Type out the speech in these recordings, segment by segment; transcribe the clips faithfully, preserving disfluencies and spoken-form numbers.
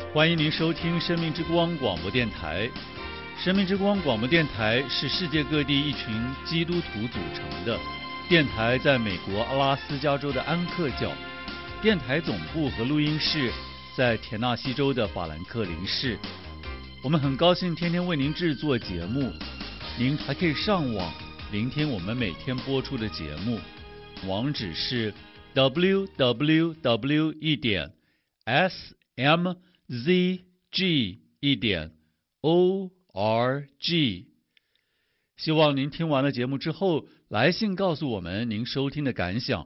欢迎您收听生命之光广播电台。生命之光广播电台是世界各地一群基督徒组成的电台，在美国阿拉斯加州的安克教，电台总部和录音室在田纳西州的法兰克林市。我们很高兴天天为您制作节目，您还可以上网聆听我们每天播出的节目，网址是 double-u double-u double-u 一点 s m z g 一点 o r g。 希望您听完了节目之后来信告诉我们您收听的感想。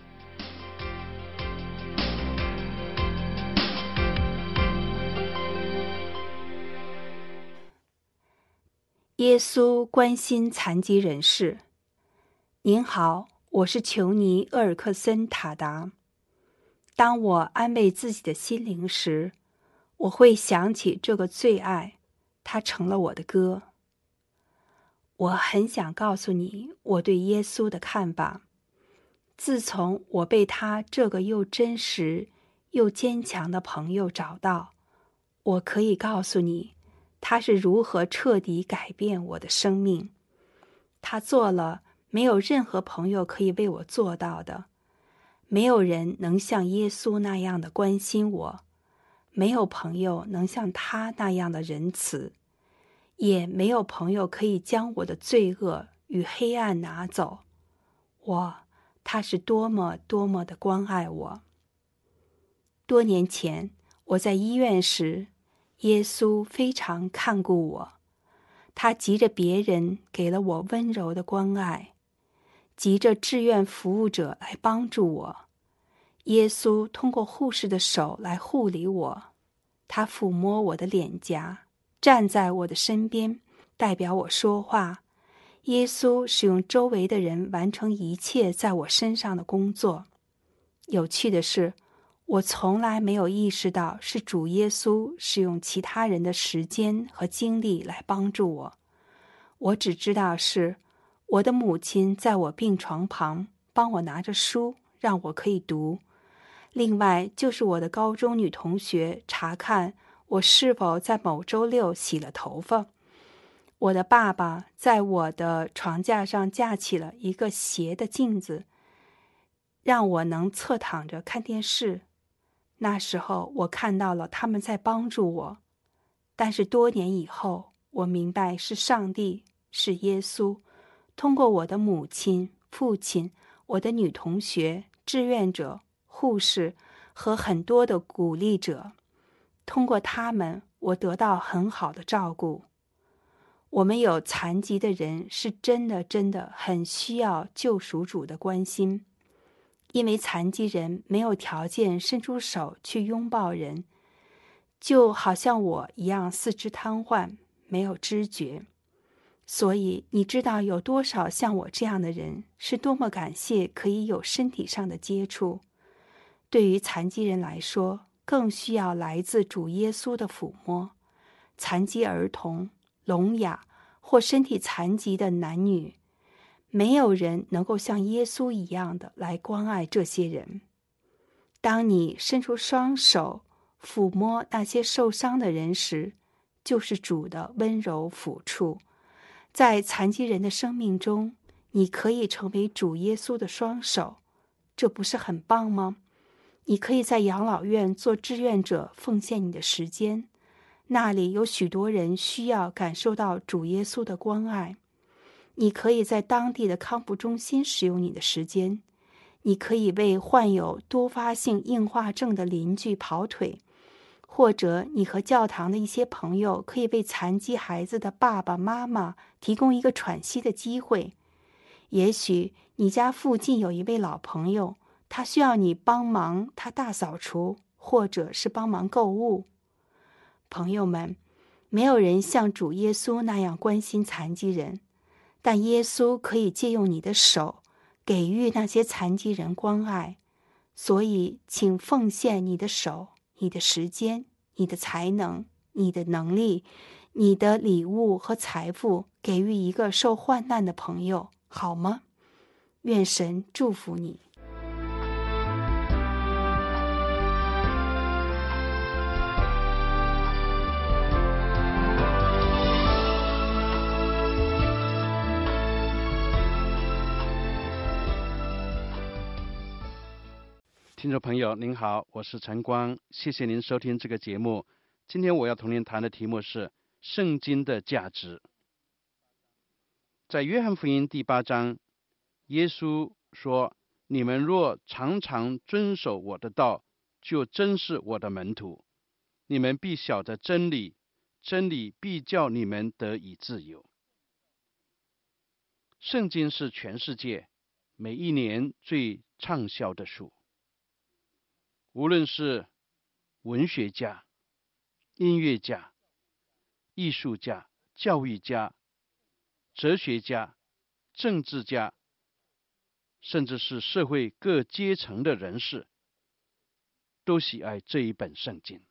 耶稣关心残疾人士。您好，我是裘尼·厄尔克森·塔达。当我安慰自己的心灵时，我会想起这个最爱，它成了我的歌。我很想告诉你我对耶稣的看法。自从我被他这个又真实又坚强的朋友找到，我可以告诉你他是如何彻底改变我的生命。他做了没有任何朋友可以为我做到的。没有人能像耶稣那样的关心我，没有朋友能像他那样的仁慈，也没有朋友可以将我的罪恶与黑暗拿走。我，他是多么多么的关爱我。多年前，我在医院时，耶稣非常看顾我，他急着别人给了我温柔的关爱，急着志愿服务者来帮助我。耶稣通过护士的手来护理我，他抚摸我的脸颊，站在我的身边，代表我说话。耶稣使用周围的人完成一切在我身上的工作。有趣的是，我从来没有意识到是主耶稣使用其他人的时间和精力来帮助我。我只知道是我的母亲在我病床旁帮我拿着书，让我可以读。另外就是我的高中女同学查看我是否在某周六洗了头发。我的爸爸在我的床架上架起了一个斜的镜子，让我能侧躺着看电视。那时候我看到了他们在帮助我，但是多年以后，我明白是上帝，是耶稣，通过我的母亲、父亲、我的女同学、志愿者、护士和很多的鼓励者，通过他们，我得到很好的照顾。我们有残疾的人是真的真的很需要救赎主的关心，因为残疾人没有条件伸出手去拥抱人，就好像我一样四肢瘫痪，没有知觉。所以你知道有多少像我这样的人是多么感谢可以有身体上的接触。对于残疾人来说，更需要来自主耶稣的抚摸。残疾儿童、聋哑或身体残疾的男女，没有人能够像耶稣一样的来关爱这些人。当你伸出双手抚摸那些受伤的人时，就是主的温柔抚触。在残疾人的生命中，你可以成为主耶稣的双手，这不是很棒吗？你可以在养老院做志愿者，奉献你的时间，那里有许多人需要感受到主耶稣的关爱。你可以在当地的康复中心使用你的时间，你可以为患有多发性硬化症的邻居跑腿，或者你和教堂的一些朋友可以为残疾孩子的爸爸妈妈提供一个喘息的机会。也许你家附近有一位老朋友，他需要你帮忙他大扫除，或者是帮忙购物。朋友们，没有人像主耶稣那样关心残疾人，但耶稣可以借用你的手给予那些残疾人关爱。所以请奉献你的手、你的时间、你的才能、你的能力、你的礼物和财富，给予一个受患难的朋友，好吗？愿神祝福你。 听众朋友您好，我是陈光，谢谢您收听这个节目。今天我要同您谈的题目是圣经的价值。在约翰福音第八章，耶稣说，你们若常常遵守我的道，就真是我的门徒，你们必晓得真理，真理必叫你们得以自由。圣经是全世界每一年最畅销的书，无论是文学家、音乐家、艺术家、教育家、哲学家、政治家，甚至是社会各阶层的人士，都喜爱这一本圣经。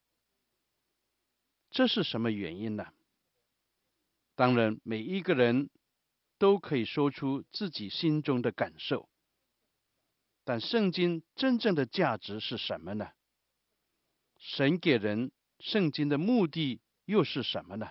这是什么原因呢？当然，每一个人都可以说出自己心中的感受，但圣经真正的价值是什么呢？神给人圣经的目的又是什么呢？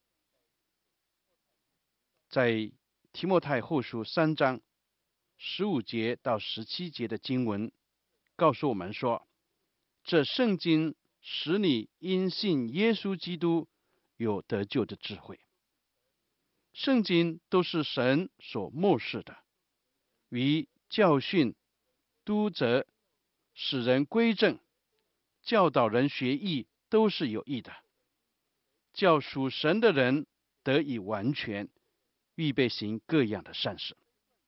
在提摩太后书三章十五节到十七节的经文告诉我们说，这圣经使你因信耶稣基督有得救的智慧。圣经都是神所默示的，于教训、督责、使人归正、教导人学义都是有益的，叫属神的人得以完全，预备行各样的善事。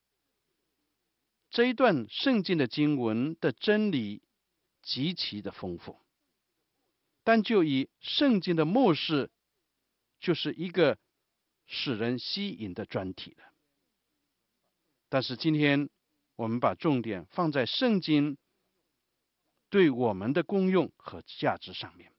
这一段圣经的经文的真理极其的丰富，但就以圣经的默示就是一个使人吸引的专题了。但是今天我们把重点放在圣经对我们的功用和价值上面。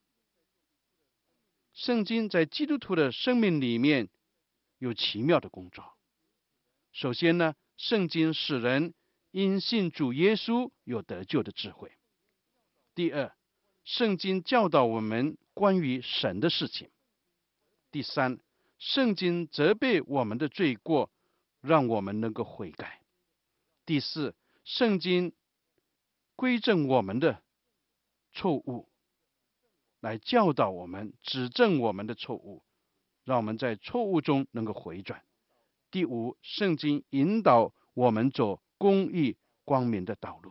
圣经在基督徒的生命里面有奇妙的工作。首先呢，圣经使人因信主耶稣有得救的智慧。第二，圣经教导我们关于神的事情。第三，圣经责备我们的罪过，让我们能够悔改。第四，圣经归正我们的错误，来教导我们，指正我们的错误，让我们在错误中能够回转。第五，圣经引导我们走公义光明的道路。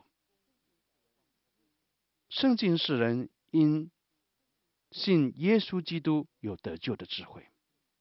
圣经使人因信耶稣基督有得救的智慧。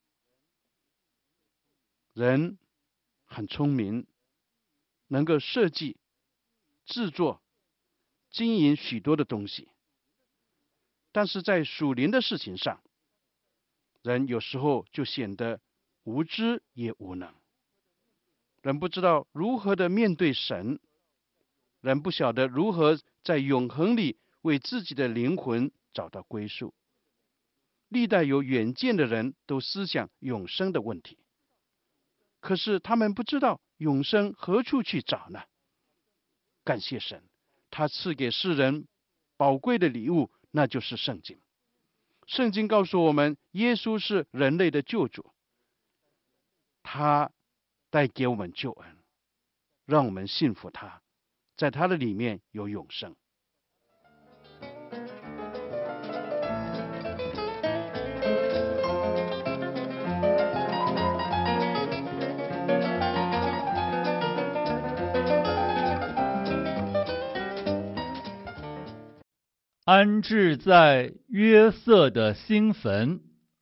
人很聪明，能够设计、制作、经营许多的东西，但是在属灵的事情上，人有时候就显得无知也无能。人不知道如何的面对神，人不晓得如何在永恒里为自己的灵魂找到归宿。历代有远见的人都思想永生的问题，可是他们不知道永生何处去找呢？感谢神，他赐给世人宝贵的礼物，那就是圣经。圣经告诉我们，耶稣是人类的救主，他带给我们救恩，让我们信服他，在他的里面有永生。 安置在约瑟的新坟。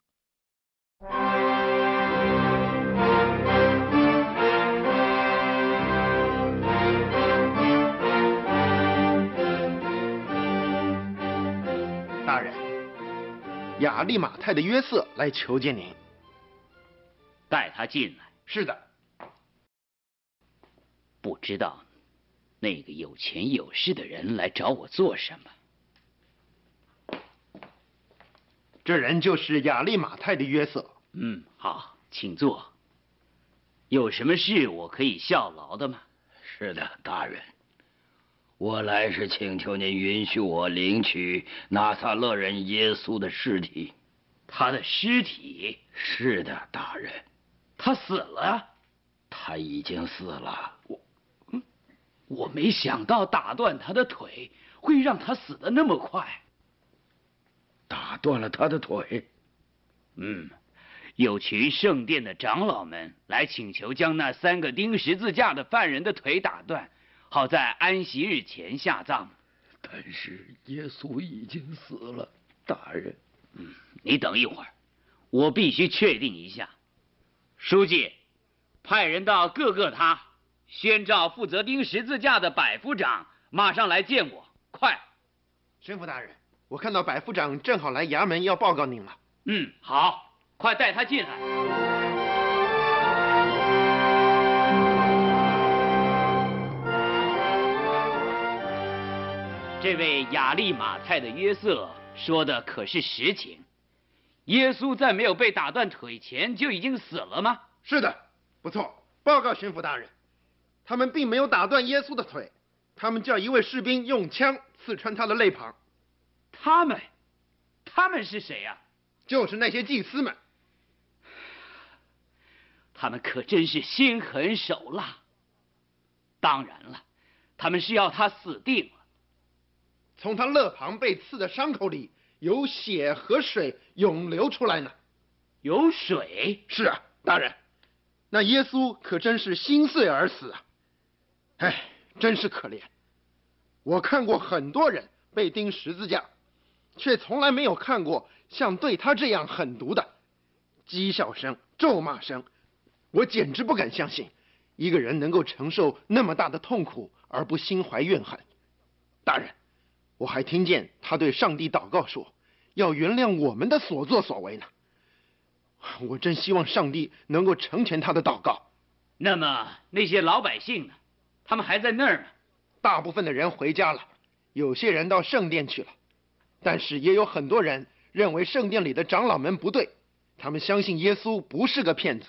大人，亚利马太的约瑟来求见您。 带他进来。 是的。 不知道那个有权有势的人来找我做什么？ 这人就是亚利马太的约瑟。 嗯，好，请坐。有什么事我可以效劳的吗？ 是的，大人。我来是请求您允许我领取拿撒勒人耶稣的尸体。 他的尸体？ 是的，大人。 他死了？ 他已经死了。 我，嗯，我没想到打断他的腿会让他死得那么快？ 打断了他的腿。 嗯，有群圣殿的长老们来请求将那三个钉十字架的犯人的腿打断，好在安息日前下葬。 但是耶稣已经死了，大人。 嗯，你等一会儿，我必须确定一下。书记，派人到各个他，宣召负责钉十字架的百夫长马上来见我，快！ 巡抚大人，我看到百夫长正好来衙门要报告您了。 嗯，好，快带他进来。这位亚利马太的约瑟说的可是实情？耶稣在没有被打断腿前就已经死了吗？ 是的，不错。报告巡抚大人，他们并没有打断耶稣的腿，他们叫一位士兵用枪刺穿他的肋旁。 他们，他们是谁呀？ 就是那些祭司们。 他们可真是心狠手辣。当然了，他们是要他死定了。 从他肋旁被刺的伤口里有血和水涌流出来呢。 有水？ 是啊，大人，那耶稣可真是心碎而死啊！哎，真是可怜。我看过很多人被钉十字架，却从来没有看过像对他这样狠毒的。讥笑声、咒骂声，我简直不敢相信一个人能够承受那么大的痛苦而不心怀怨恨。大人，我还听见他对上帝祷告说，要原谅我们的所作所为呢。我真希望上帝能够成全他的祷告。 那么那些老百姓呢？他们还在那儿吗？ 大部分的人回家了，有些人到圣殿去了，但是也有很多人认为圣殿里的长老们不对，他们相信耶稣不是个骗子。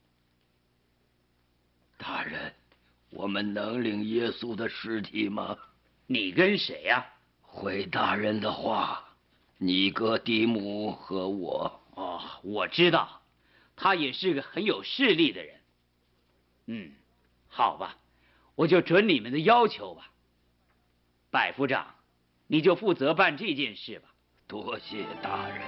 大人，我们能领耶稣的尸体吗？ 你跟谁呀？ 回大人的话，尼哥底母和我。 哦，我知道，他也是个很有势力的人。嗯，好吧，我就准你们的要求吧。百夫长，你就负责办这件事吧。 多谢大人。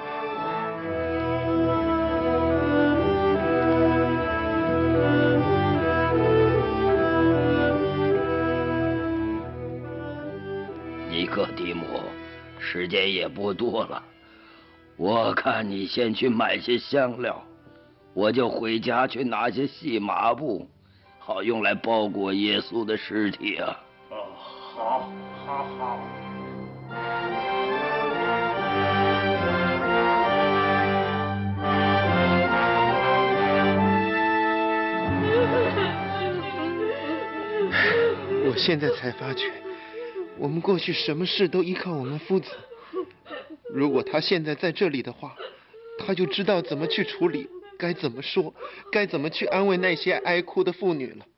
尼哥底母，时间也不多了。我看你先去买些香料，我就回家去拿些细麻布，好用来包裹耶稣的尸体啊。 哦，好，好，好。 我现在才发觉，我们过去什么事都依靠我们夫子。如果他现在在这里的话，他就知道怎么去处理，该怎么说，该怎么去安慰那些哀哭的妇女了。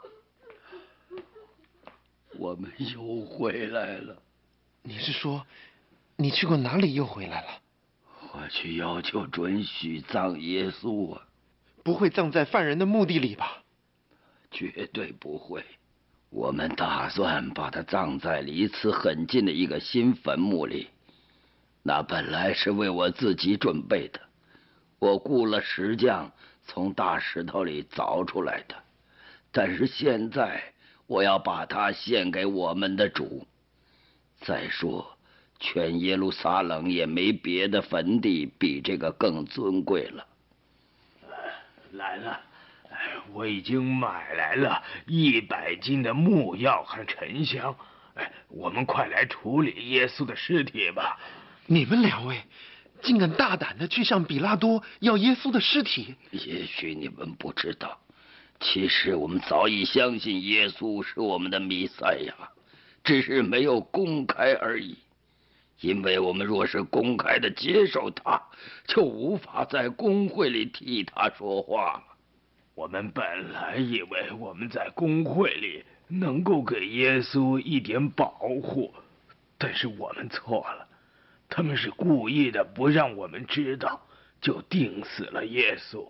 我们又回来了。 你是说，你去过哪里又回来了？ 我去要求准许葬耶稣啊。 不会葬在犯人的墓地里吧？ 绝对不会。我们打算把他葬在离此很近的一个新坟墓里。那本来是为我自己准备的，我雇了石匠从大石头里凿出来的。但是现在我要把它献给我们的主。再说，全耶路撒冷也没别的坟地比这个更尊贵了。 来了，我已经买来了一百斤的木药和沉香。哎，我们快来处理耶稣的尸体吧。 你们两位竟敢大胆的去向比拉多要耶稣的尸体？ 也许你们不知道，其实我们早已相信耶稣是我们的弥赛亚，只是没有公开而已。因为我们若是公开的接受他，就无法在公会里替他说话了。 我们本来以为我们在公会里能够给耶稣一点保护，但是我们错了。他们是故意的，不让我们知道，就钉死了耶稣。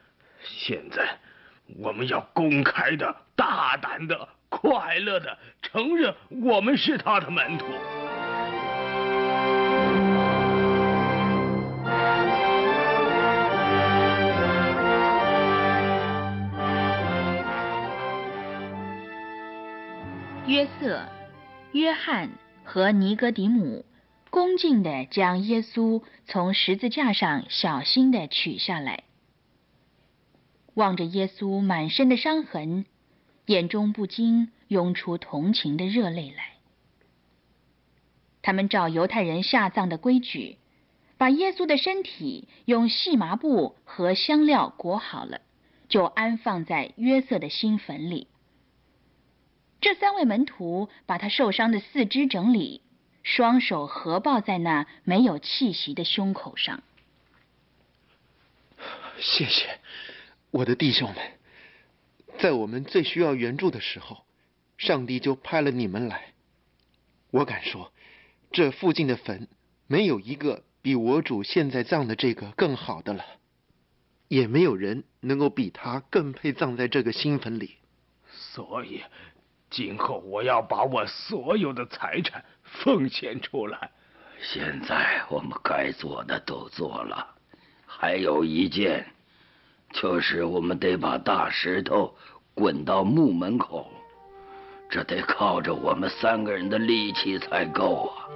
现在，我们要公开的、大胆的、快乐的承承认我们是他的门徒。 约瑟、约翰和尼哥底母恭敬地将耶稣从十字架上小心地取下来，望着耶稣满身的伤痕，眼中不禁涌出同情的热泪来。他们照犹太人下葬的规矩，把耶稣的身体用细麻布和香料裹好了，就安放在约瑟的新坟里。这三位门徒把他受伤的四肢整理，双手合抱在那没有气息的胸口上。 谢谢，我的弟兄们，在我们最需要援助的时候，上帝就派了你们来。我敢说，这附近的坟没有一个比我主现在葬的这个更好的了，也没有人能够比他更配葬在这个新坟里。 所以今后我要把我所有的财产奉献出来。 现在我们该做的都做了，还有一件，就是我们得把大石头滚到墓门口，这得靠着我们三个人的力气才够啊。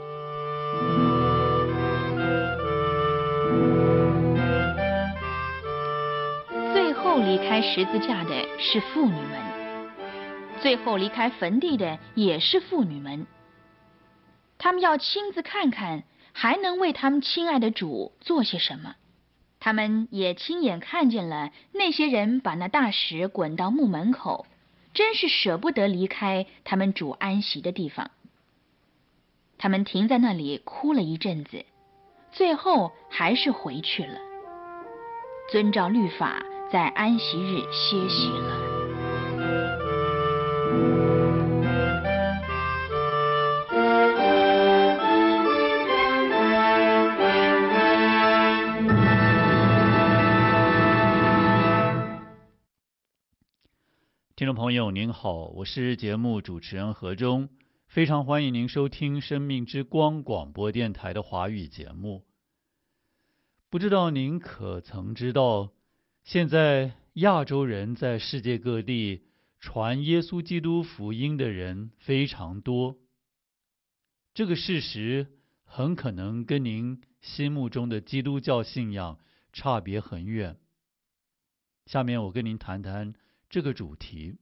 最后离开十字架的是妇女们，最后离开坟地的也是妇女们。他们要亲自看看还能为他们亲爱的主做些什么。他们也亲眼看见了那些人把那大石滚到墓门口，真是舍不得离开他们主安息的地方。他们停在那里哭了一阵子，最后还是回去了，遵照律法在安息日歇息了。 听众朋友您好，我是节目主持人何忠，非常欢迎您收听生命之光广播电台的华语节目。不知道您可曾知道，现在亚洲人在世界各地传耶稣基督福音的人非常多。这个事实很可能跟您心目中的基督教信仰差别很远。下面我跟您谈谈这个主题。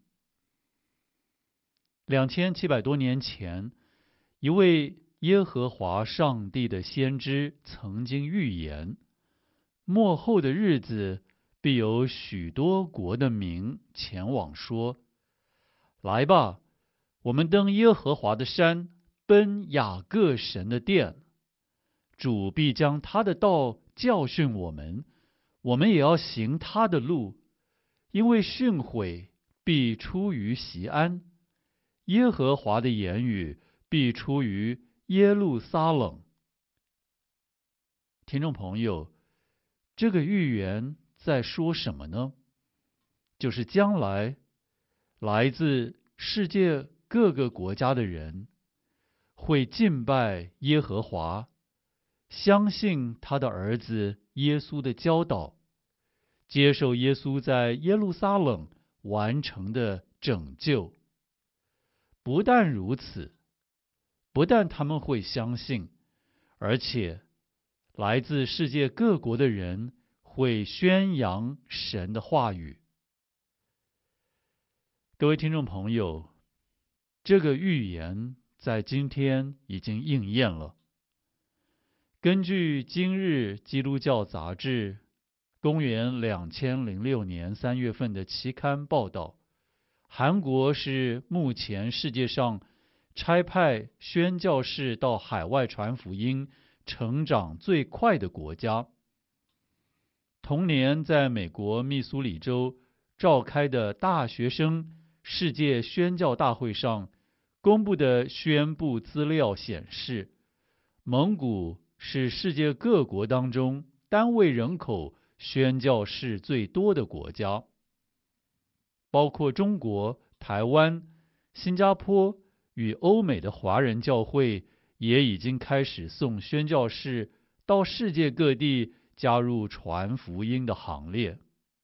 两千七百多年前，一位耶和华上帝的先知曾经预言，末后的日子必有许多国的民前往说：来吧，我们登耶和华的山，奔雅各神的殿。主必将他的道教训我们，我们也要行他的路。因为训诲必出于锡安，耶和华的言语必出于耶路撒冷。听众朋友，这个预言在说什么呢？就是将来来自世界各个国家的人会敬拜耶和华，相信他的儿子耶稣的教导，接受耶稣在耶路撒冷完成的拯救。不但如此，不但他们会相信，而且来自世界各国的人会宣扬神的话语。各位听众朋友，这个预言在今天已经应验了。根据今日基督教杂志公元两千零六年三月份的期刊报道，韩国是目前世界上差派宣教士到海外传福音成长最快的国家。同年在美国密苏里州召开的大学生世界宣教大会上公布的宣布资料显示，蒙古是世界各国当中单位人口宣教士最多的国家，包括中国、台湾、新加坡、 与欧美的华人教会也已经开始送宣教士到世界各地加入传福音的行列。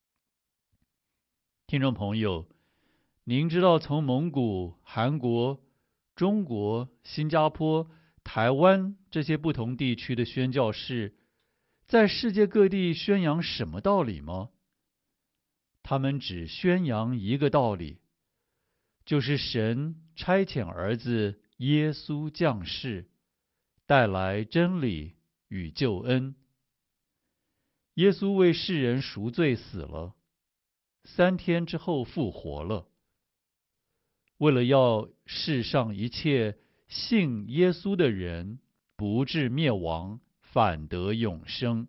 听众朋友，您知道从蒙古、韩国、中国、新加坡、台湾这些不同地区的宣教士在世界各地宣扬什么道理吗？他们只宣扬一个道理，就是神差遣儿子耶稣降世，带来真理与救恩。耶稣为世人赎罪死了，三天之后复活了，为了要世上一切信耶稣的人不至灭亡，反得永生。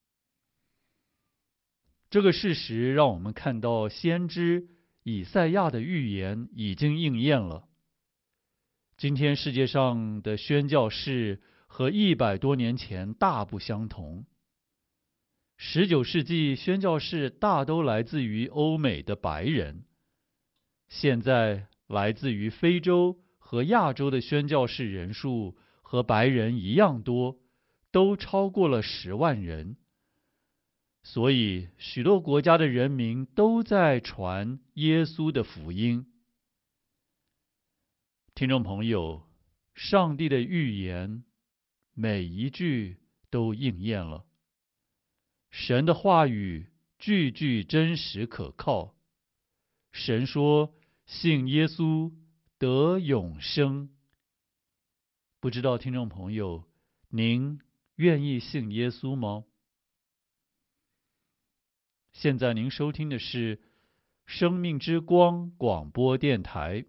这个事实让我们看到先知以赛亚的预言已经应验了。今天世界上的宣教士和一百多年前大不相同。十九世纪宣教士大都来自于欧美的白人，现在来自于非洲和亚洲的宣教士人数和白人一样多，都超过了十万人。所以许多国家的人民都在传耶稣的福音。听众朋友，上帝的预言每一句都应验了，神的话语句句真实可靠。神说，信耶稣得永生。不知道听众朋友，您愿意信耶稣吗？现在您收听的是生命之光广播电台。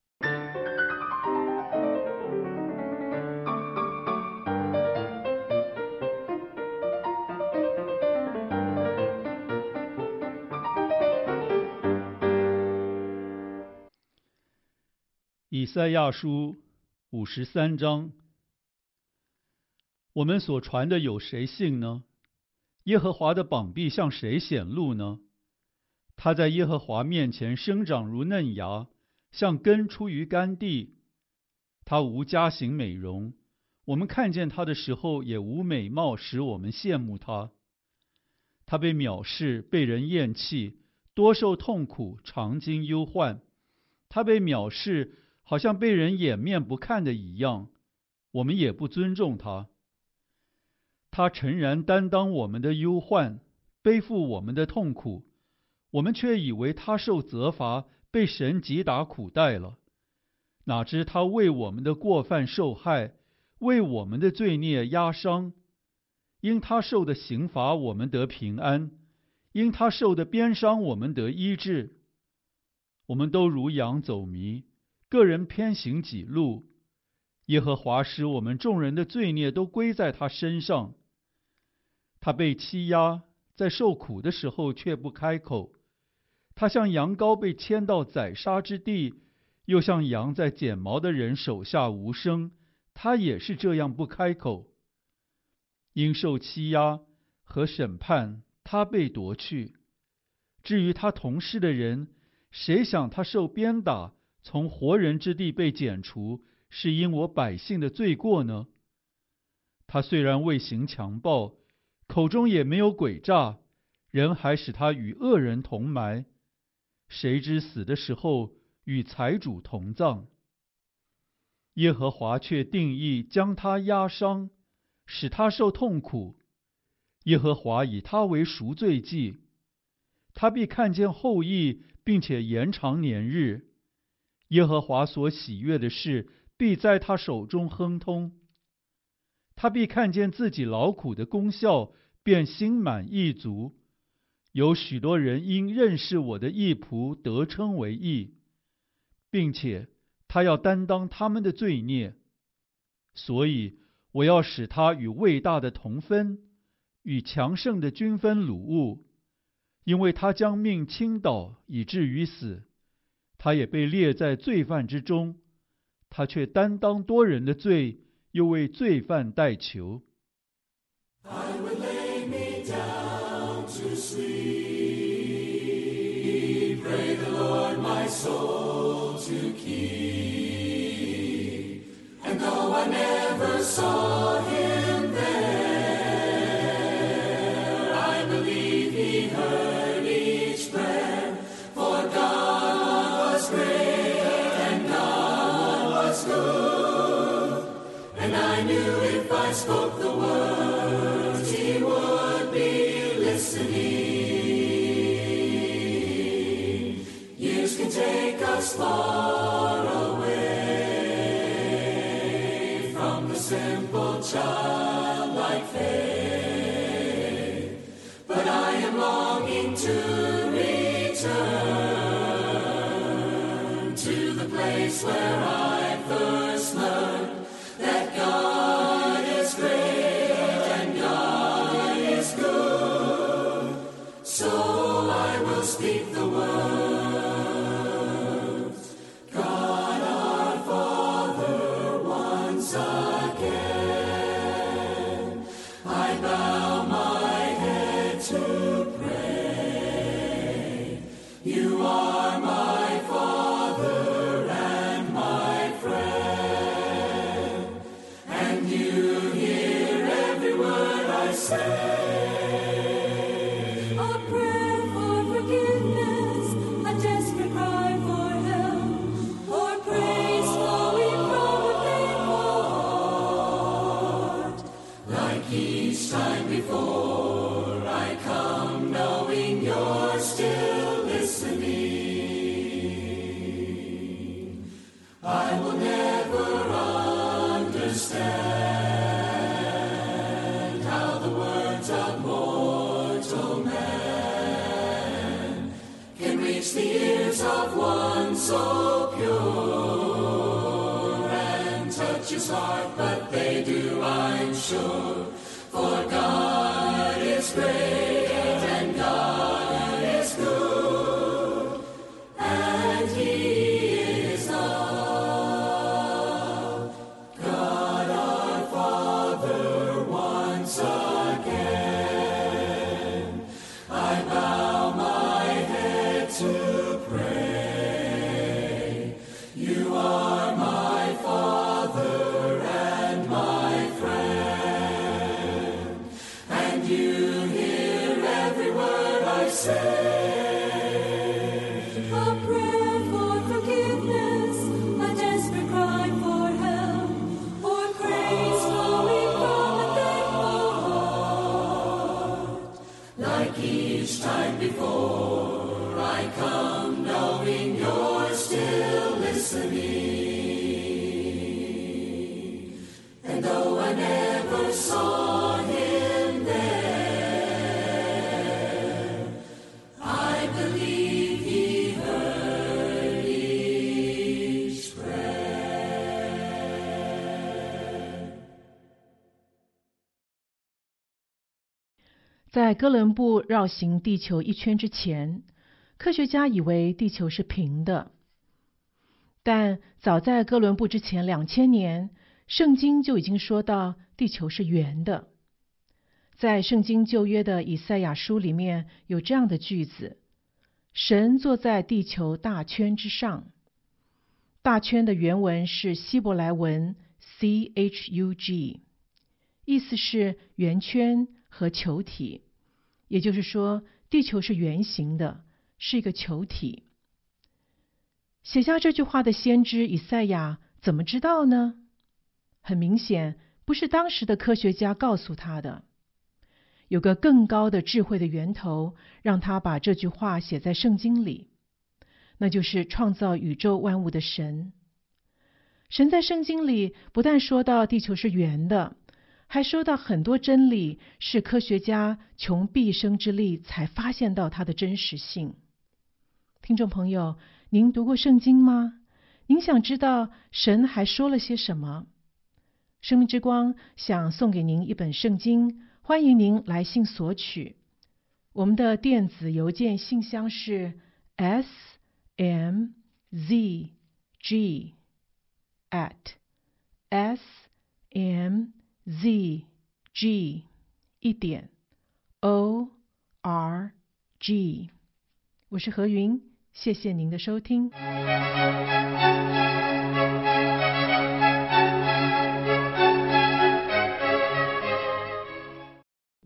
以赛亚书五十三章，我们所传的有谁信呢？耶和华的膀臂向谁显露呢？他在耶和华面前生长如嫩芽，像根出于干地。他无佳形美容，我们看见他的时候也无美貌使我们羡慕他。他被藐视，被人厌弃，多受痛苦，常经忧患。他被藐视，好像被人掩面不看的一样，我们也不尊重他。他诚然担当我们的忧患，背负我们的痛苦，我们却以为他受责罚，被神击打苦待了。哪知他为我们的过犯受害，为我们的罪孽压伤。因他受的刑罚，我们得平安；因他受的鞭伤，我们得医治。我们都如羊走迷，个人偏行己路。耶和华使我们众人的罪孽都归在他身上。他被欺压，在受苦的时候却不开口。他像羊羔被牵到宰杀之地，又像羊在剪毛的人手下无声，他也是这样不开口。因受欺压和审判，他被夺去。至于他同事的人，谁想他受鞭打，从活人之地被剪除，是因我百姓的罪过呢？他虽然未行强暴，口中也没有诡诈，人还使他与恶人同埋。谁知死的时候与财主同葬。耶和华却定义将他压伤，使他受痛苦。耶和华以他为赎罪祭，他必看见后裔，并且延长年日。耶和华所喜悦的事，必在他手中亨通。他必看见自己劳苦的功效，便心满意足。有许多人因认识我的义仆，得称为义，并且他要担当他们的罪孽。所以我要使他与伟大的同分，与强盛的均分掳物，因为他将命倾倒，以至于死。他也被列在罪犯之中，他却担当多人的罪，又为罪犯代求。I will lay me down to sleep. Pray the Lord my soul to keep. I never saw him there, I believe he heard each prayer, for God was great and God was good, and I knew if I spoke the words he would be listening. Years can take us far away from the simple childlike faith, but I am longing to return to the place where I first learned that God is great and God is good. So I will speak the words, God our Father, once again. I bow my head to pray. You are my Father and my friend, and you hear every word I say. A prayer for forgiveness, a desperate cry for help, or praise flowing from a thankful heart. Like each time before, I come knowing you're still listening. I will never understand how the words of mortal man can reach the ears of one so pure and touch his heart, but they do, I'm sure, for God is great and God is good, and he is love. God our Father, once again, I bow my head to pray. You are my Father and my friend, and you hear every word I say. A prayer for forgiveness, a desperate cry for help, or praise flowing from a thankful heart. Like each time before, I come knowing you're still listening. And though I never saw him there, I believe he heard each prayer. 在哥伦布绕行地球一圈之前，科学家以为地球是平的。但早在哥伦布之前两千年，圣经就已经说到地球是圆的。在圣经旧约的以赛亚书里面有这样的句子：神坐在地球大圈之上。大圈的原文是希伯来文 C H U G， 意思是圆圈和球体，也就是说地球是圆形的，是一个球体。写下这句话的先知以赛亚怎么知道呢？很明显，不是当时的科学家告诉他的，有个更高的智慧的源头，让他把这句话写在圣经里，那就是创造宇宙万物的神。神在圣经里不但说到地球是圆的，还说到很多真理是科学家穷毕生之力才发现到它的真实性。听众朋友，您读过圣经吗？您想知道神还说了些什么？生命之光想送给您一本圣经，欢迎您来信索取。我们的电子邮件信箱是 s m z g at s m z g 一点 o r g。我是何云，谢谢您的收听。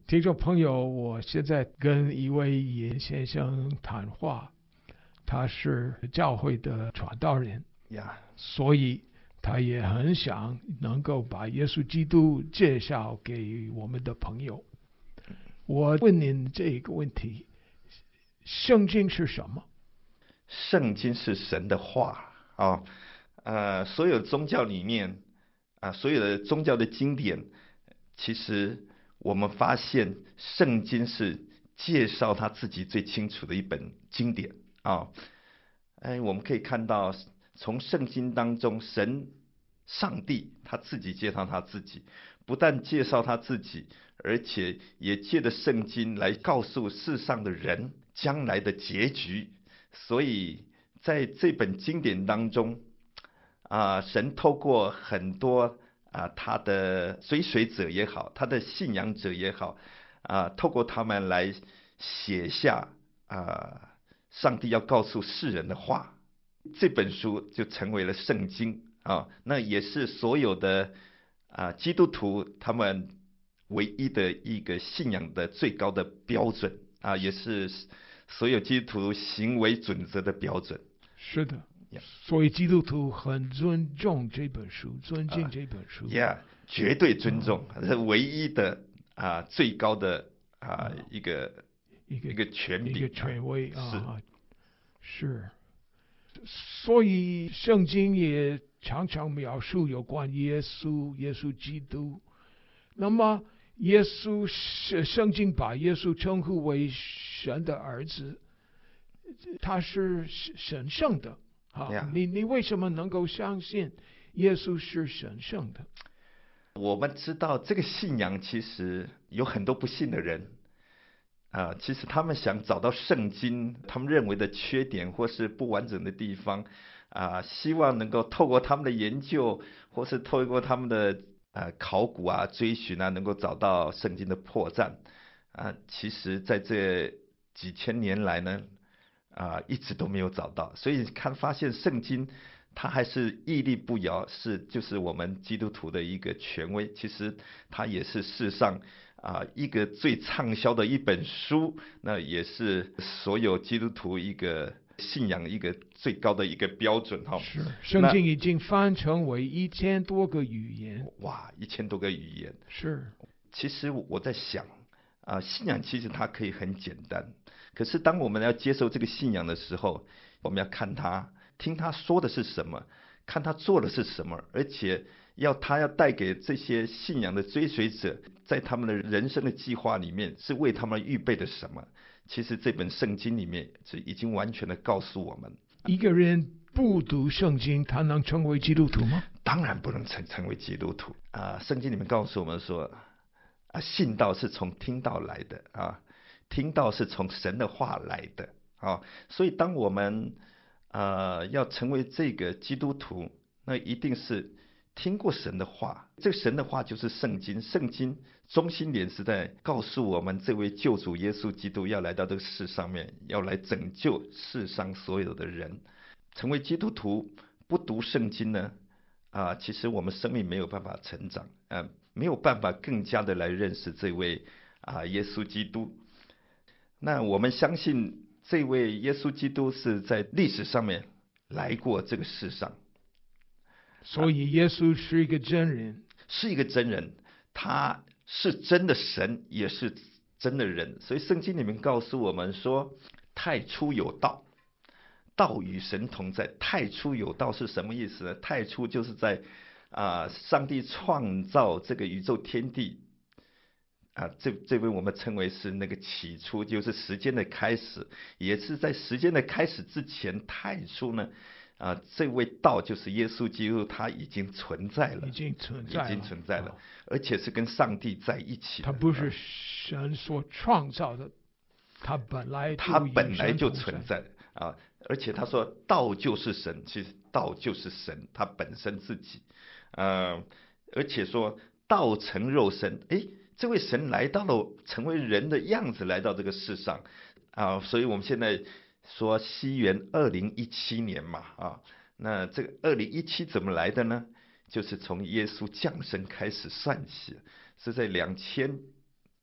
听众朋友，我现在跟一位严先生谈话，他是教会的传道人呀，所以他也很想能够把耶稣基督介绍给我们的朋友。我问您这个问题：圣经是什么？ 圣经是神的话啊，呃，所有宗教里面啊，所有的宗教的经典，其实我们发现圣经是介绍他自己最清楚的一本经典啊。哎，我们可以看到，从圣经当中，神上帝他自己介绍他自己，不但介绍他自己，而且也借着圣经来告诉世上的人将来的结局。所以在这本经典当中啊，神透过很多啊他的追随者也好，他的信仰者也好啊，透过他们来写下啊上帝要告诉世人的话，这本书就成为了圣经啊，那也是所有的啊基督徒他们唯一的一个信仰的最高的标准啊，也是所有基督徒行为准则的标准。 是的，所以基督徒很尊重这本书，尊敬这本书。 Yeah， 绝对尊重，这、嗯、是唯一的啊最高的啊、嗯、一个一个一个权柄， 一个权威啊。 是是，所以圣经也常常描述有关耶稣，耶稣基督。那么耶稣是圣经把耶稣称呼为神的儿子，他是神圣的啊。Yeah. 你你为什么能够相信耶稣是神圣的？ 我们知道这个信仰其实有很多不信的人啊，其实他们想找到圣经他们认为的缺点或是不完整的地方啊，希望能够透过他们的研究或是透过他们的呃，考古啊，追寻啊，能够找到圣经的破绽啊。其实，在这几千年来呢，啊，一直都没有找到。所以看发现圣经，它还是屹立不摇，是就是我们基督徒的一个权威。其实它也是世上啊一个最畅销的一本书，那也是所有基督徒一个信仰一个最高的一个标准哈。 是，圣经已经翻成为一千多个语言。 哇，一千多个语言。 是。 其实我在想啊，信仰其实它可以很简单，可是当我们要接受这个信仰的时候，我们要看他，听他说的是什么，看他做的是什么，而且要他要带给这些信仰的追随者，在他们的人生的计划里面是为他们预备的什么。其实这本圣经里面是已经完全的告诉我们， 一个人不读圣经，他能成为基督徒吗？ 当然不能成成为基督徒啊！圣经里面告诉我们说，啊，信道是从听道来的啊，听道是从神的话来的啊。所以当我们呃要成为这个基督徒，那一定是听过神的话，这个神的话就是圣经，圣经中心点是在告诉我们这位救主耶稣基督要来到这个世上面，要来拯救世上所有的人。成为基督徒不读圣经呢，啊，其实我们生命没有办法成长，啊，没有办法更加的来认识这位啊耶稣基督。那我们相信这位耶稣基督是在历史上面来过这个世上。 所以耶稣是一个真人， 是一个真人，他是真的神，也是真的人。所以圣经里面告诉我们说，太初有道，道与神同在。太初有道是什么意思呢？太初就是在啊、呃，上帝创造这个宇宙天地啊、呃，这这位我们称为是那个起初，就是时间的开始，也是在时间的开始之前，太初呢。啊、呃，这位道就是耶稣基督，他已经存在了， 已经存在了， 已经存在了，而且是跟上帝在一起的。 他不是神所创造的，他本来就他本来就存在啊！而且他说道就是神，其实道就是神，他本身自己。呃，而且说道成肉身，哎，这位神来到了，成为人的样子来到这个世上啊！所以我们现在。说西元二零一七年嘛，啊，那这个二零一七怎么来的呢？就是从耶稣降生开始算起，是在两千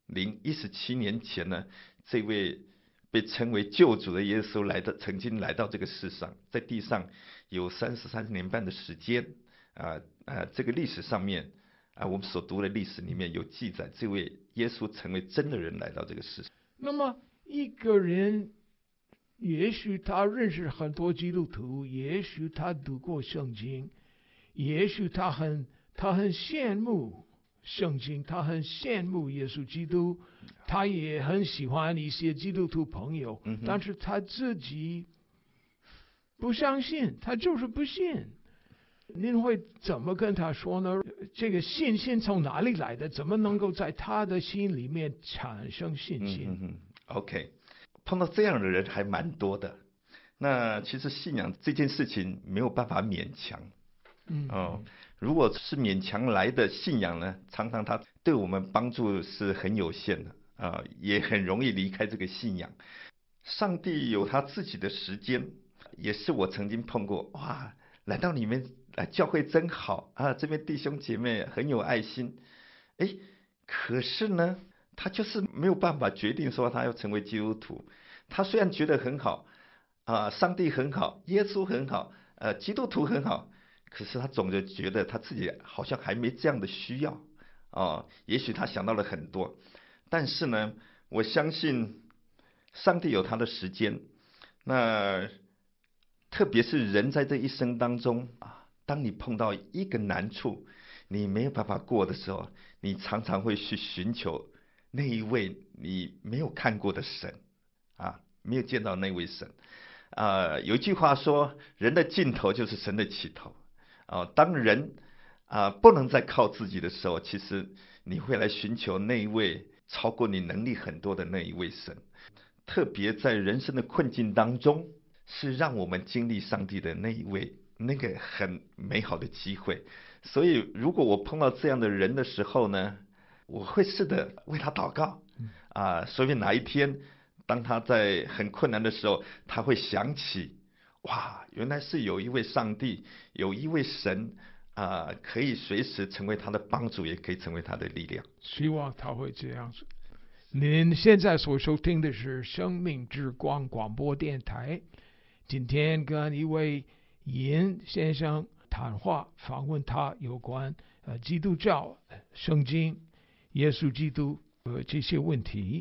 零一十七年前呢，这位被称为救主的耶稣来的，曾经来到这个世上，在地上有三十三年半的时间。啊啊，这个历史上面啊，我们所读的历史里面有记载，这位耶稣成为真的人来到这个世上。 那么一个人，也许他认识很多基督徒，也许他读过圣经，也许他很他很羡慕圣经，他很羡慕耶稣基督，他也很喜欢一些基督徒朋友， 嗯、 但是他自己不相信，他就是不信。您会怎么跟他说呢？这个信心从哪里来的？怎么能够在他的心里面产生信心？ 嗯嗯嗯 OK， 碰到这样的人还蛮多的。那其实信仰这件事情没有办法勉强。 嗯哦，如果是勉强来的信仰呢，常常它对我们帮助是很有限的啊、呃，也很容易离开这个信仰。上帝有他自己的时间，也是我曾经碰过，哇，来到你们来教会真好啊，这边弟兄姐妹很有爱心，哎，可是呢，他就是没有办法决定说他要成为基督徒。他虽然觉得很好啊、呃，上帝很好，耶稣很好，呃，基督徒很好，可是他总是觉得他自己好像还没这样的需要啊、呃。也许他想到了很多，但是呢，我相信上帝有他的时间。那特别是人在这一生当中啊。当你碰到一个难处，你没有办法过的时候，你常常会去寻求那一位你没有看过的神啊，没有见到那位神啊。有一句话说，人的尽头就是神的起头啊。当人啊不能再靠自己的时候，其实你会来寻求那一位超过你能力很多的那一位神。特别在人生的困境当中，是让我们经历上帝的那一位。那个很美好的机会，所以如果我碰到这样的人的时候呢，我会试着为他祷告啊，说不定哪一天当他在很困难的时候，他会想起，哇，原来是有一位上帝，有一位神啊，可以随时成为他的帮助，也可以成为他的力量。 希望他会这样子。您现在所收听的是生命之光广播电台，今天跟一位严先生谈话，访问他有关呃基督教、圣经、耶稣基督呃这些问题。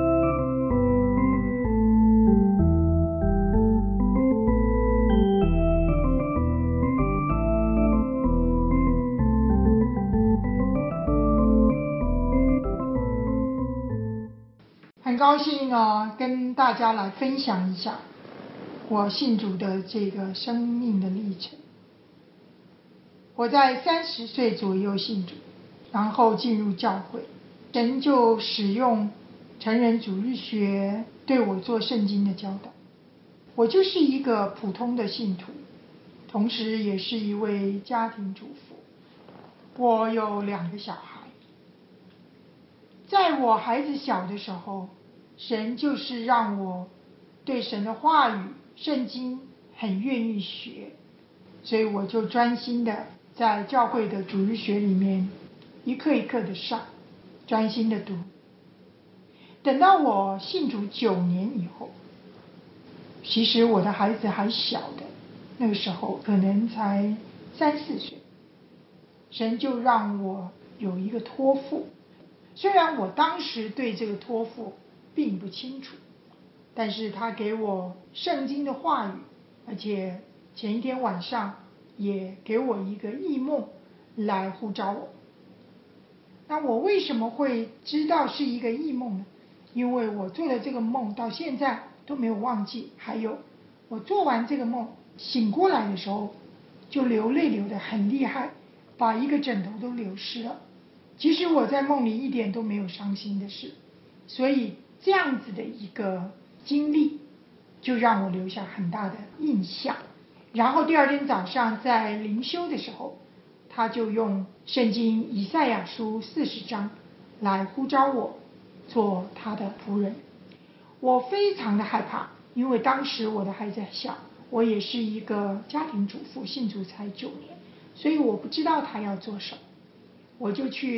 很高兴啊，跟大家来分享一下我信主的这个生命的历程。我在三十岁左右信主，然后进入教会，神就使用成人主日学对我做圣经的教导。我就是一个普通的信徒，同时也是一位家庭主妇。我有两个小孩。在我孩子小的时候，神就是让我对神的话语圣经很愿意学，所以我就专心的在教会的主日学里面一课一课的上，专心的读。等到我信主九年以后，其实我的孩子还小的，那个时候可能才三四岁，神就让我有一个托付。虽然我当时对这个托付并不清楚，但是他给我圣经的话语，而且前一天晚上也给我一个异梦来呼召我。那我为什么会知道是一个异梦呢？因为我做了这个梦到现在都没有忘记，还有我做完这个梦醒过来的时候就流泪流得很厉害，把一个枕头都流湿了。其实我在梦里一点都没有伤心的事，所以这样子的一个经历就让我留下很大的印象。然后第二天早上在灵修的时候，他就用圣经以赛亚书四十章来呼召我做他的仆人。我非常的害怕，因为当时我的孩子小，我也是一个家庭主妇，信主才九年，所以我不知道他要做什么。我就去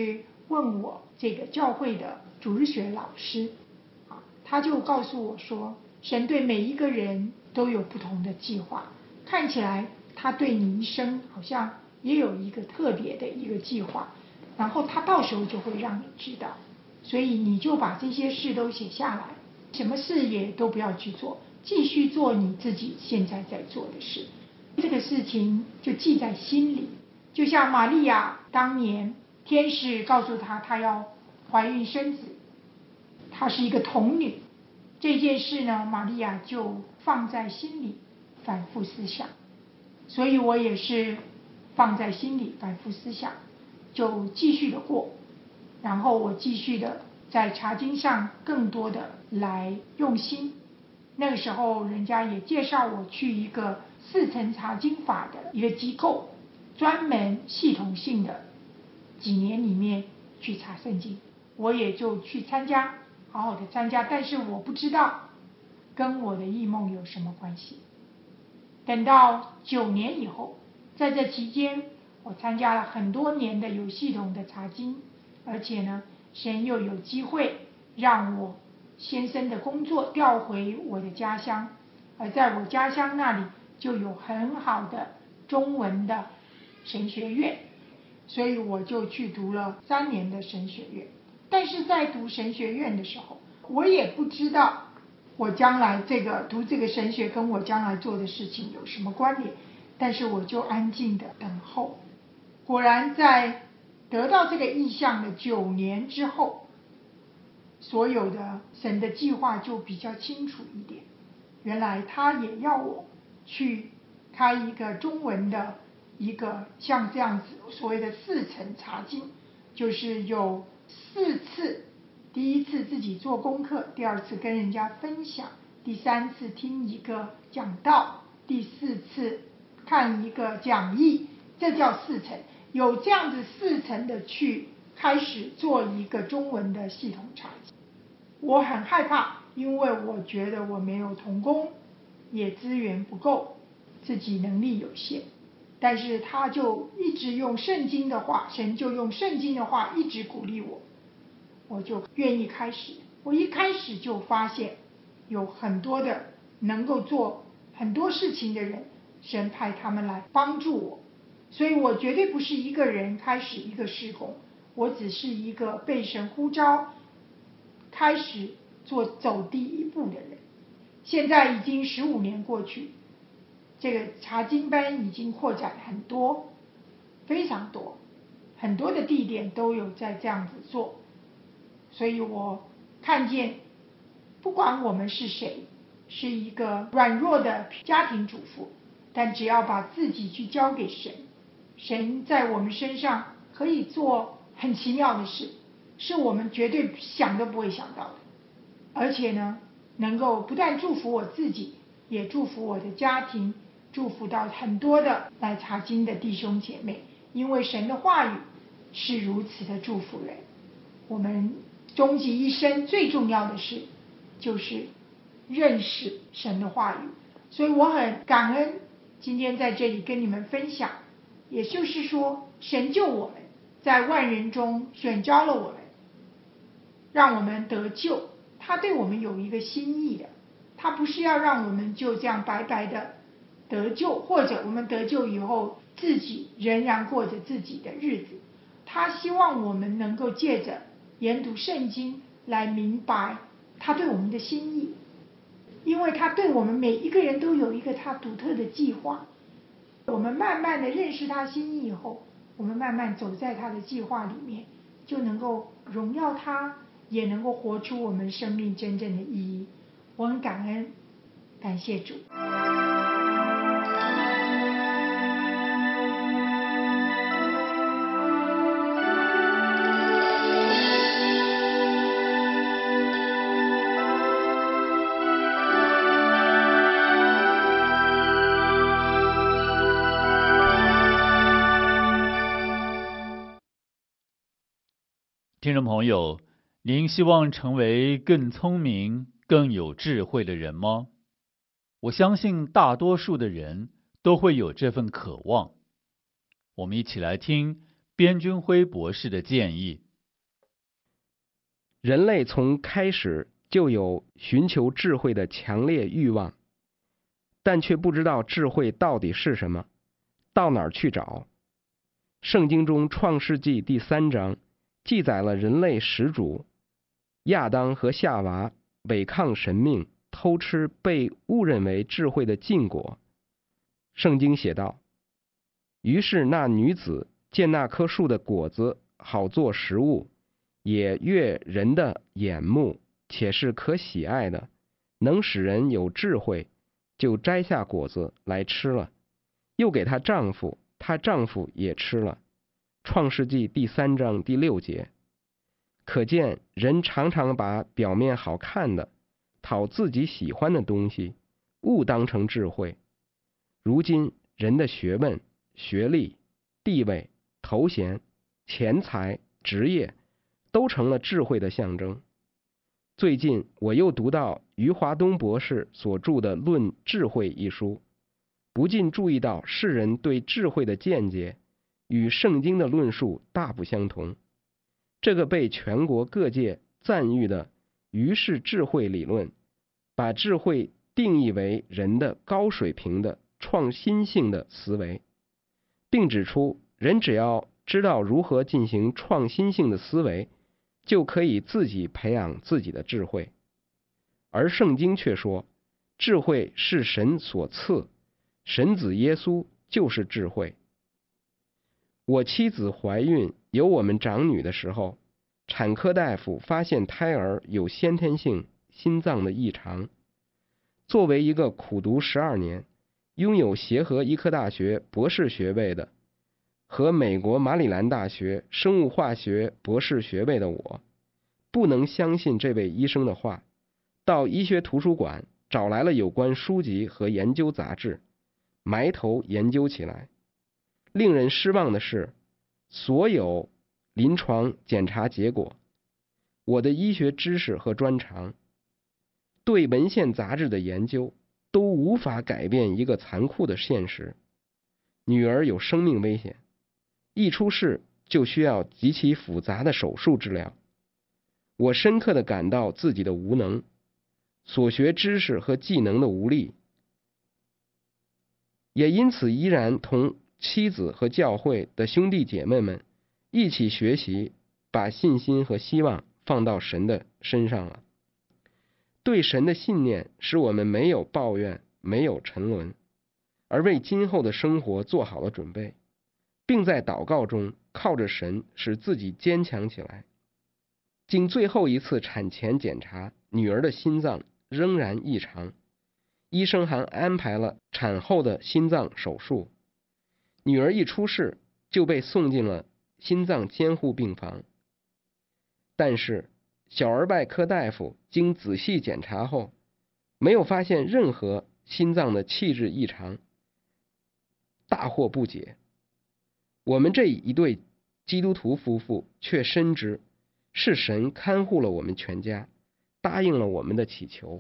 问我这个教会的主日学老师，啊，他就告诉我说，神对每一个人都有不同的计划，看起来他对你一生好像也有一个特别的一个计划，然后他到时候就会让你知道，所以你就把这些事都写下来，什么事也都不要去做，继续做你自己现在在做的事，这个事情就记在心里。就像玛利亚当年天使告诉她她要怀孕生子，她是一个童女，这件事呢玛利亚就放在心里反复思想，所以我也是放在心里反复思想，就继续的过，然后我继续的在查经上更多的来用心。那个时候人家也介绍我去一个四层查经法的一个机构，专门系统性的几年里面去查圣经，我也就去参加，好好的参加，但是我不知道跟我的异梦有什么关系。等到九年以后，在这期间我参加了很多年的有系统的查经，而且呢神又有机会让我先生的工作调回我的家乡，而在我家乡那里就有很好的中文的神学院，所以我就去读了三年的神学院。但是在读神学院的时候，我也不知道我将来这个读这个神学跟我将来做的事情有什么关联，但是我就安静的等候。果然在得到这个意象的九年之后，所有的神的计划就比较清楚一点。原来他也要我去开一个中文的一个像这样子所谓的四层查经，就是有四次，第一次自己做功课，第二次跟人家分享，第三次听一个讲道，第四次看一个讲义，这叫四层。有这样子四层的去开始做一个中文的系统查经。我很害怕，因为我觉得我没有同工，也资源不够，自己能力有限，但是他就一直用圣经的话，神就用圣经的话一直鼓励我，我就愿意开始。我一开始就发现有很多的能够做很多事情的人，神派他们来帮助我，所以我绝对不是一个人开始一个事工，我只是一个被神呼召开始做走第一步的人。现在已经十五年过去，这个查经班已经扩展很多，非常多，很多的地点都有在这样子做。所以我看见不管我们是谁，是一个软弱的家庭主妇，但只要把自己去交给神，神在我们身上可以做很奇妙的事，是我们绝对想都不会想到的。而且呢，能够不但祝福我自己，也祝福我的家庭，祝福到很多的来查经的弟兄姐妹，因为神的话语是如此的祝福人。我们终极一生最重要的事就是认识神的话语，所以我很感恩今天在这里跟你们分享，也就是说神救我们，在万人中选召了我们，让我们得救，他对我们有一个心意的，他不是要让我们就这样白白的得救，或者我们得救以后自己仍然过着自己的日子，他希望我们能够借着研读圣经来明白他对我们的心意，因为他对我们每一个人都有一个他独特的计划。我们慢慢的认识他心意以后，我们慢慢走在他的计划里面，就能够荣耀他，也能够活出我们生命真正的意义。我很感恩，感谢主。 听众朋友，您希望成为更聪明、更有智慧的人吗？我相信大多数的人都会有这份渴望。我们一起来听边君辉博士的建议。 人类从开始就有寻求智慧的强烈欲望，但却不知道智慧到底是什么，到哪儿去找。圣经中创世纪第三章记载了人类始祖亚当和夏娃违抗神命，偷吃被误认为智慧的禁果。圣经写道：于是那女子见那棵树的果子好做食物，也悦人的眼目，且是可喜爱的，能使人有智慧，就摘下果子来吃了，又给她丈夫，她丈夫也吃了。创世纪第三章第六节。可见人常常把表面好看的、讨自己喜欢的东西误当成智慧。如今人的学问、学历、地位、头衔、钱财、职业都成了智慧的象征。最近我又读到余华东博士所著的《论智慧》一书，不禁注意到世人对智慧的见解与圣经的论述大不相同。这个被全国各界赞誉的余氏智慧理论，把智慧定义为人的高水平的创新性的思维，并指出人只要知道如何进行创新性的思维，就可以自己培养自己的智慧。而圣经却说，智慧是神所赐，神子耶稣就是智慧。我妻子怀孕有我们长女的时候，产科大夫发现胎儿有先天性心脏的异常。作为一个苦读十二年，拥有协和医科大学博士学位的和美国马里兰大学生物化学博士学位的我，不能相信这位医生的话，到医学图书馆找来了有关书籍和研究杂志，埋头研究起来。令人失望的是，所有临床检查结果，我的医学知识和专长，对文献杂志的研究，都无法改变一个残酷的现实：女儿有生命危险，一出事就需要极其复杂的手术治疗。我深刻地感到自己的无能，所学知识和技能的无力，也因此依然同妻子和教会的兄弟姐妹们一起学习，把信心和希望放到神的身上了。对神的信念使我们没有抱怨，没有沉沦，而为今后的生活做好了准备，并在祷告中靠着神使自己坚强起来。经最后一次产前检查，女儿的心脏仍然异常，医生还安排了产后的心脏手术。女儿一出事就被送进了心脏监护病房，但是小儿外科大夫经仔细检查后，没有发现任何心脏的气质异常，大惑不解。我们这一对基督徒夫妇却深知是神看护了我们全家，答应了我们的祈求。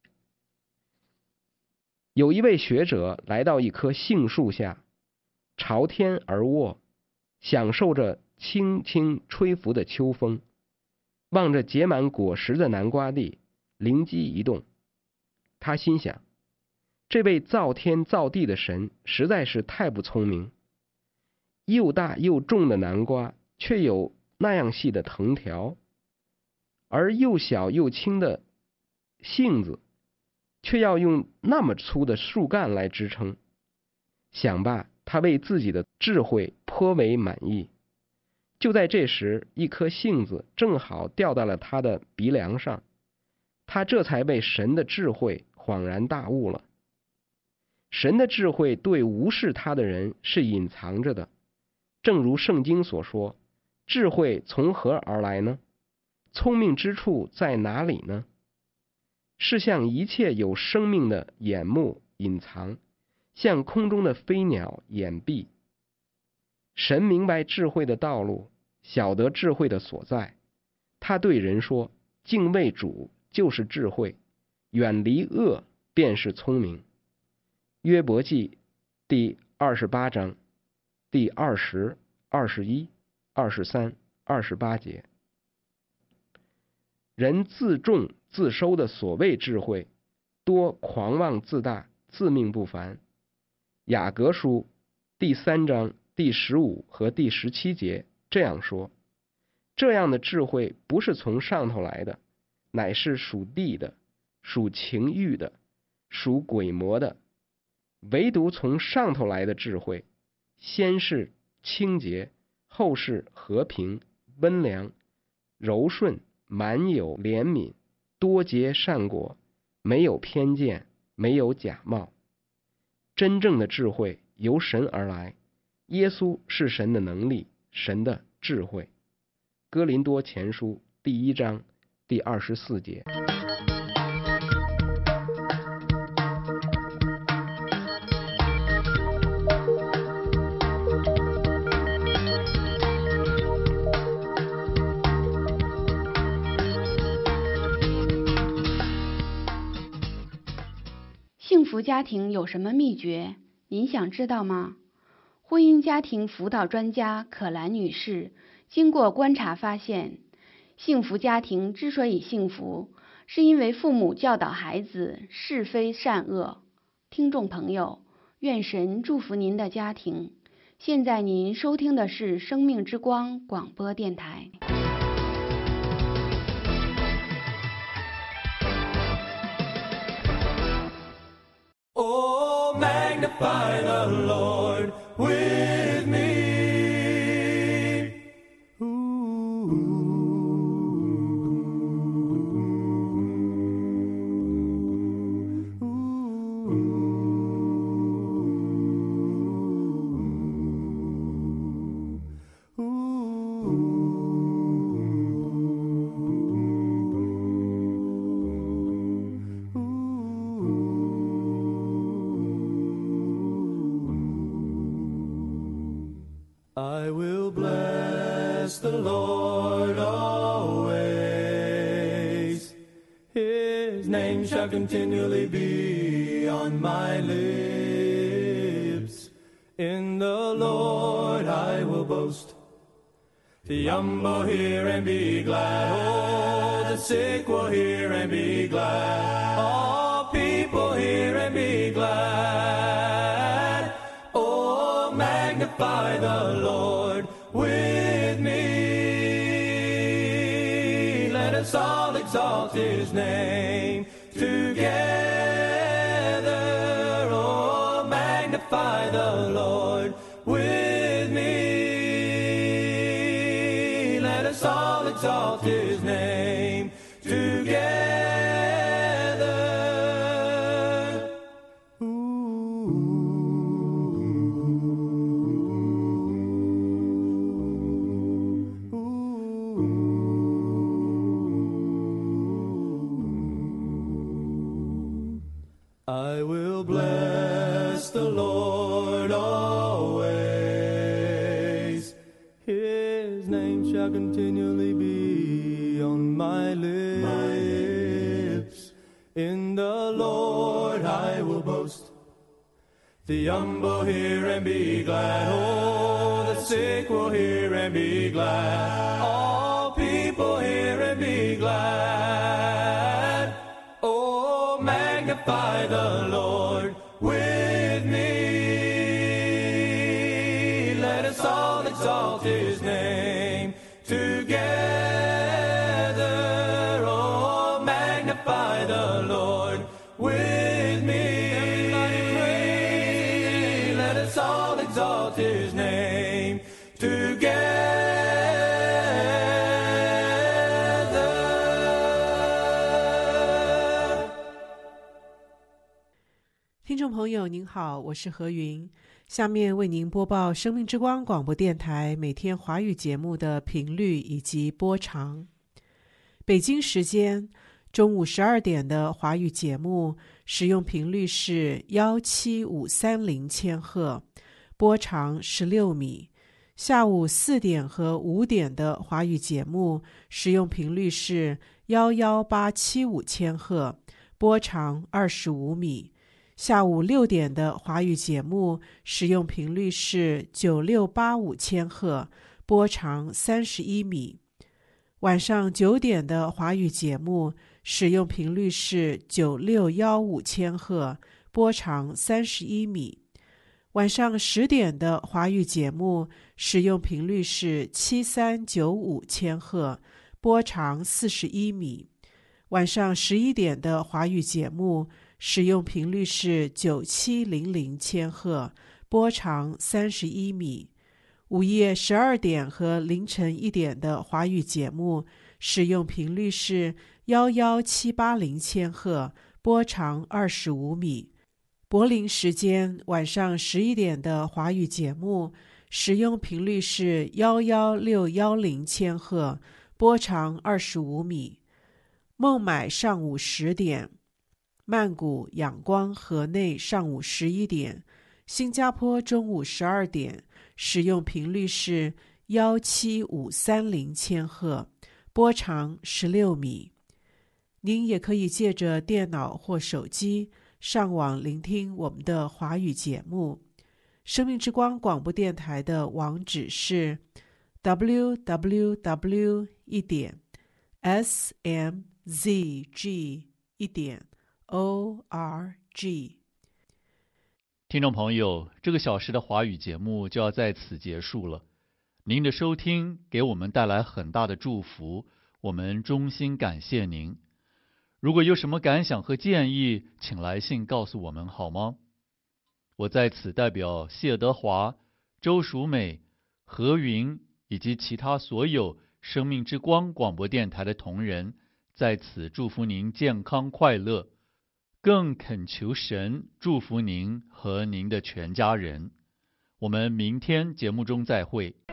有一位学者来到一棵杏树下，朝天而卧，享受着轻轻吹拂的秋风，望着结满果实的南瓜地，灵机一动。他心想，这位造天造地的神实在是太不聪明，又大又重的南瓜却有那样细的藤条，而又小又轻的杏子却要用那么粗的树干来支撑。想罢，他为自己的智慧颇为满意。就在这时，一颗杏子正好掉到了他的鼻梁上，他这才被神的智慧恍然大悟了。神的智慧对无视他的人是隐藏着的，正如圣经所说，智慧从何而来呢？聪明之处在哪里呢？是向一切有生命的眼目隐藏，向空中的飞鸟掩蔽。神明白智慧的道路，晓得智慧的所在。他对人说，敬畏主就是智慧，远离恶便是聪明。约伯记第二十八章第二十、二十一、二十三、二十八节。 人自重自收的所谓智慧，多狂妄自大，自命不凡。雅各书第三章第十五和第十七节这样说：这样的智慧不是从上头来的，乃是属地的，属情欲的，属鬼魔的。唯独从上头来的智慧，先是清洁，后是和平、温良、柔顺、满有怜悯，多结善果，没有偏见，没有假冒。真正的智慧由神而来，耶稣是神的能力，神的智慧。哥林多前书第一章第二十四节。 幸福家庭有什么秘诀？您想知道吗？婚姻家庭辅导专家可兰女士经过观察发现，幸福家庭之所以幸福，是因为父母教导孩子是非善恶。听众朋友，愿神祝福您的家庭。现在您收听的是生命之光广播电台。 Oh, magnify the Lord with me. I will bless the Lord always. His name shall continually be on my lips. In the Lord I will boast. The humble hear and be glad. Oh, the sick will hear and be glad. All people hear and be glad. Oh, magnify the Lord with me. Let us all exalt his name together. Oh, magnify the Lord with me. Let us all exalt his name together. I will bless the Lord always. His name shall continually be on my lips. In the Lord I will boast. The humble hear and be glad. Oh, the sick will hear and be glad. All people hear and be glad. Oh, magnify the Lord with me. Let us all exalt his name together. Oh, magnify the Lord with me. Let us all exalt his name together. 听众朋友您好，我是何云，下面为您播报生命之光广播电台每天华语节目的频率以及播长。北京时间中午十二点的华语节目使用频率是一七五三零千赫，波长十六米。下午四点和五点的华语节目使用频率是一一八七五千赫，波长二十五米。下午六点的华语节目使用频率是九六八五千赫，波长三十一米。 晚上九点的华语节目使用频率是九六一五千赫，波长三十一米。晚上十点的华语节目使用频率是七三九五千赫，波长四十一米。晚上十一点的华语节目使用频率是九七零零千赫，波长三十一米。午夜十二点和凌晨一点的华语节目使用频率是一一七八零千赫，波长二十五米。柏林时间晚上十一点的华语节目使用频率是一一六一零千赫，波长二十五米。孟买上午十点，曼谷、仰光、河内上午十一点，新加坡中午十二点，使用频率是一七五三零千赫，波长十六米。您也可以借着电脑或手机上网聆听我们的华语节目。生命之光广播电台的网址是 double-u double-u double-u 一点 s m z g 一点 o r g。 听众朋友，这个小时的华语节目就要在此结束了。您的收听给我们带来很大的祝福，我们衷心感谢您。如果有什么感想和建议，请来信告诉我们好吗？我在此代表谢德华、周淑美、何云以及其他所有生命之光广播电台的同仁，在此祝福您健康快乐，更恳求神祝福您和您的全家人。我们明天节目中再会。